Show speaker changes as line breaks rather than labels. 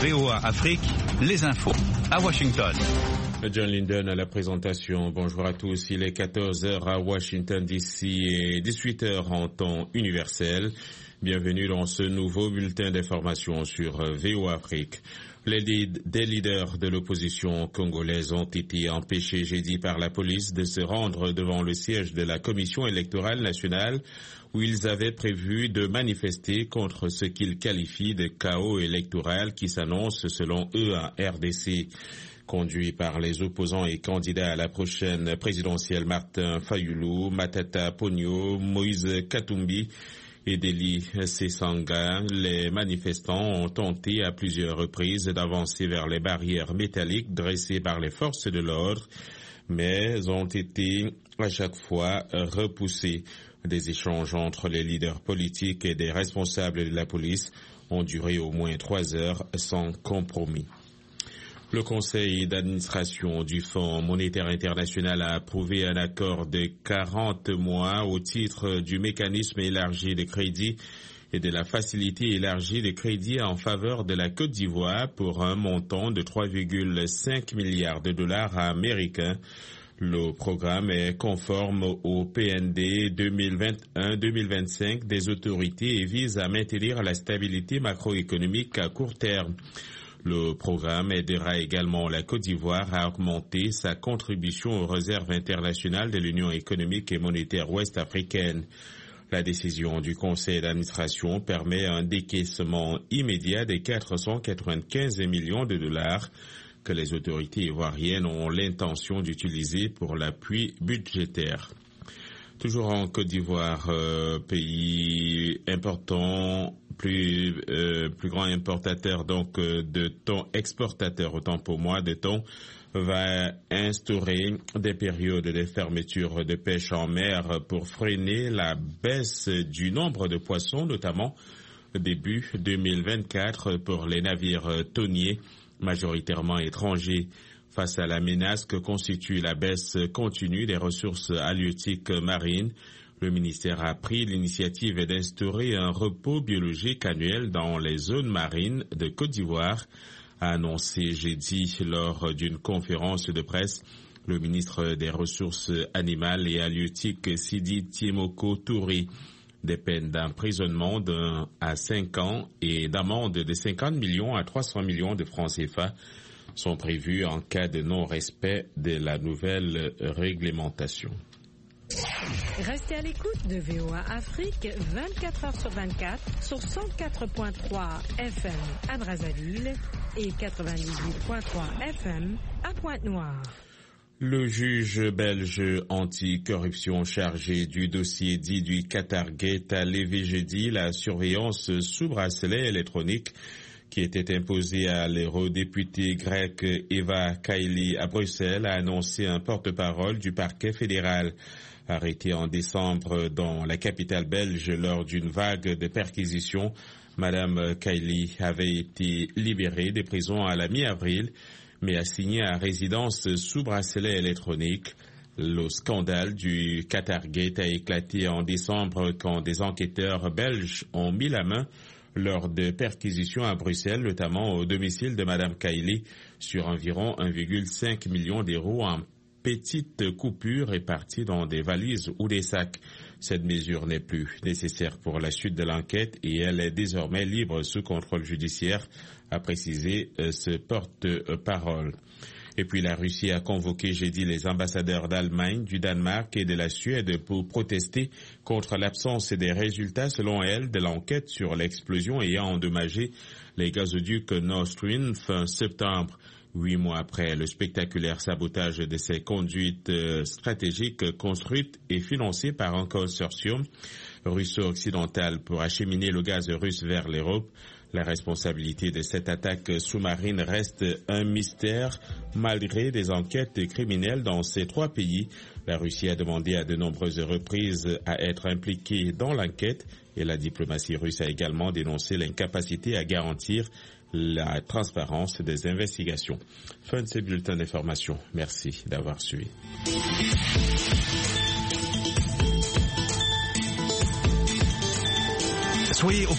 VOA Afrique, les infos à Washington.
John Linden à la présentation. Bonjour à tous. Il est 14h à Washington DC et 18h en temps universel. Bienvenue dans ce nouveau bulletin d'information sur VOA Afrique. Des leaders de l'opposition congolaise ont été empêchés jeudi par la police de se rendre devant le siège de la Commission électorale nationale où ils avaient prévu de manifester contre ce qu'ils qualifient de chaos électoral qui s'annonce selon eux en RDC. Conduit par les opposants et candidats à la prochaine présidentielle Martin Fayulu, Matata Ponyo, Moïse Katumbi et Deli Sesanga, les manifestants ont tenté à plusieurs reprises d'avancer vers les barrières métalliques dressées par les forces de l'ordre, mais ont été à chaque fois repoussés. Des échanges entre les leaders politiques et des responsables de la police ont duré au moins 3 heures sans compromis. Le conseil d'administration du Fonds monétaire international a approuvé un accord de 40 mois au titre du mécanisme élargi de crédit et de la facilité élargie de crédit en faveur de la Côte d'Ivoire pour un montant de 3,5 milliards de dollars américains. Le programme est conforme au PND 2021-2025 des autorités et vise à maintenir la stabilité macroéconomique à court terme. Le programme aidera également la Côte d'Ivoire à augmenter sa contribution aux réserves internationales de l'Union économique et monétaire ouest-africaine. La décision du conseil d'administration permet un décaissement immédiat des 495 millions de dollars que les autorités ivoiriennes ont l'intention d'utiliser pour l'appui budgétaire. Toujours en Côte d'Ivoire, pays important, plus grand importateur donc de thon, exportateur autant pour moi de thon, va instaurer des périodes de fermeture de pêche en mer pour freiner la baisse du nombre de poissons, notamment début 2024 pour les navires thoniers majoritairement étrangers. Face à la menace que constitue la baisse continue des ressources halieutiques marines, le ministère a pris l'initiative d'instaurer un repos biologique annuel dans les zones marines de Côte d'Ivoire, a annoncé jeudi lors d'une conférence de presse le ministre des Ressources animales et halieutiques Sidi Timoko Touré. Des peines d'emprisonnement d'1 à 5 ans et d'amende de 50 millions à 300 millions de francs CFA sont prévus en cas de non-respect de la nouvelle réglementation.
Restez à l'écoute de VOA Afrique 24 heures sur 24 sur 104.3 FM à Brazzaville et 98.3 FM à Pointe-Noire.
Le juge belge anticorruption chargé du dossier dit du Qatargate a levé jeudi la surveillance sous bracelet électronique qui était imposée à l'eurodéputée grecque Eva Kaili à Bruxelles, a annoncé un porte-parole du parquet fédéral. Arrêtée en décembre dans la capitale belge lors d'une vague de perquisitions, Madame Kaili avait été libérée de prison à la mi-avril, mais assignée à résidence sous bracelet électronique. Le scandale du Qatargate a éclaté en décembre quand des enquêteurs belges ont mis la main lors de perquisitions à Bruxelles, notamment au domicile de Madame Kaili, sur environ 1,5 million d'euros en petites coupures réparties dans des valises ou des sacs. Cette mesure n'est plus nécessaire pour la suite de l'enquête et elle est désormais libre sous contrôle judiciaire, a précisé ce porte-parole. Et puis la Russie a convoqué jeudi les ambassadeurs d'Allemagne, du Danemark et de la Suède pour protester contre l'absence des résultats, selon elle, de l'enquête sur l'explosion ayant endommagé les gazoducs Nord Stream fin septembre. 8 mois après le spectaculaire sabotage de ces conduites stratégiques construites et financées par un consortium russo-occidental pour acheminer le gaz russe vers l'Europe, la responsabilité de cette attaque sous-marine reste un mystère malgré des enquêtes criminelles dans ces 3 pays. La Russie a demandé à de nombreuses reprises à être impliquée dans l'enquête et la diplomatie russe a également dénoncé l'incapacité à garantir la transparence des investigations. Fin de ces bulletins d'information. Merci d'avoir suivi.
Soyez